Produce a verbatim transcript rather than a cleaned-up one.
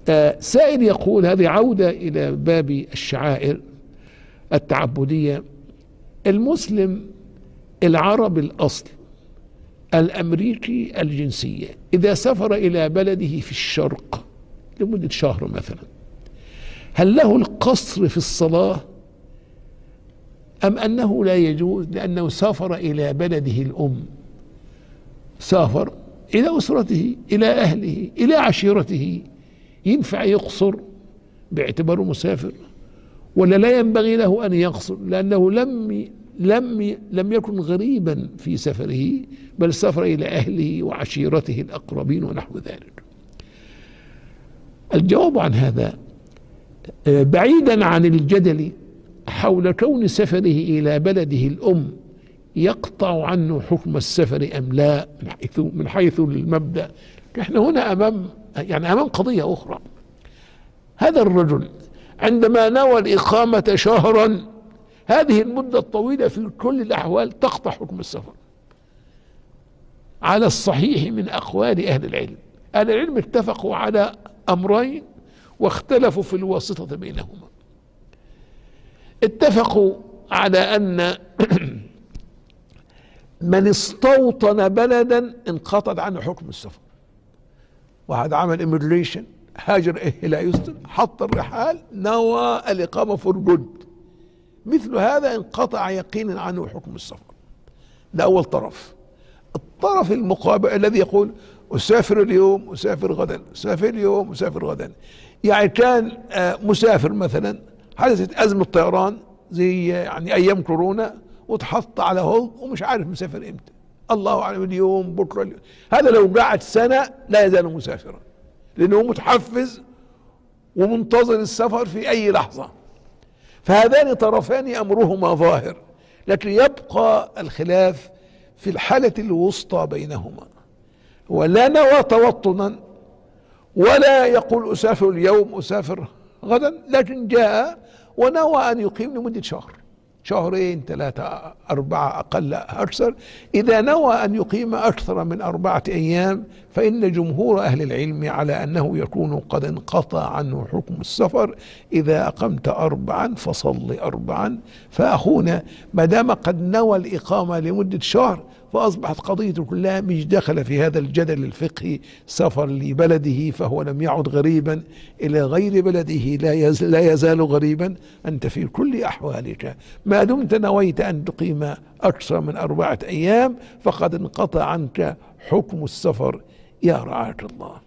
آه سائل يقول، هذه عودة إلى باب الشعائر التعبدية. المسلم العربي الأصل الأمريكي الجنسية إذا سافر إلى بلده في الشرق لمدة شهر مثلا، هل له القصر في الصلاة أم أنه لا يجوز لأنه سافر إلى بلده الأم، سافر إلى أسرته إلى أهله إلى عشيرته، ينفع يقصر باعتباره مسافر ولا لا ينبغي له أن يقصر لأنه لم لم لم يكن غريبا في سفره بل سافر إلى أهله وعشيرته الأقربين ونحو ذلك؟ الجواب عن هذا بعيدا عن الجدل حول كون سفره إلى بلده الأم يقطع عنه حكم السفر أم لا، من حيث من حيث المبدأ نحن هنا أمام يعني أمام قضية أخرى. هذا الرجل عندما نوى الإقامة شهرا، هذه المدة الطويلة في كل الأحوال تقطع حكم السفر على الصحيح من أقوال أهل العلم. أهل العلم اتفقوا على أمرين واختلفوا في الواسطة بينهما. اتفقوا على أن من استوطن بلدا انقطع عنه حكم السفر، واحد عمل إيميجريشن هاجر إلى يوستن حط الرحال نوى الإقامة فور جود، مثل هذا انقطع يقينا عنه حكم السفر. ده أول طرف. الطرف المقابل الذي يقول أسافر اليوم أسافر غدا أسافر اليوم أسافر غدا، يعني كان مسافر مثلا حدثت أزمة طيران زي يعني أيام كورونا وتحط على هولد ومش عارف مسافر إمتى، الله أعلم اليوم بكرة اليوم. هذا لو قعد سنة لا يزال مسافرا لأنه متحفز ومنتظر السفر في أي لحظة. فهذان طرفان أمرهما ظاهر، لكن يبقى الخلاف في الحالة الوسطى بينهما. ولا نوى توطنا ولا يقول أسافر اليوم أسافر غدا، لكن جاء ونوى أن يقيم لمدة شهر شهرين ثلاثة أربعة أقل أكثر. إذا نوى أن يقيم أكثر من أربعة أيام فإن جمهور أهل العلم على أنه يكون قد انقطع عنه حكم السفر. إذا أقمت أربعا فصل أربعا. فأخونا ما دام قد نوى الإقامة لمدة شهر فأصبحت قضيته كلها مش دخل في هذا الجدل الفقهي، سفر لبلده فهو لم يعد غريبا، إلى غير بلده لا يزال غريبا. أنت في كل أحوالك ما دمت نويت أن تقيم أكثر من أربعة أيام فقد انقطع عنك حكم السفر. يا رعاك الله.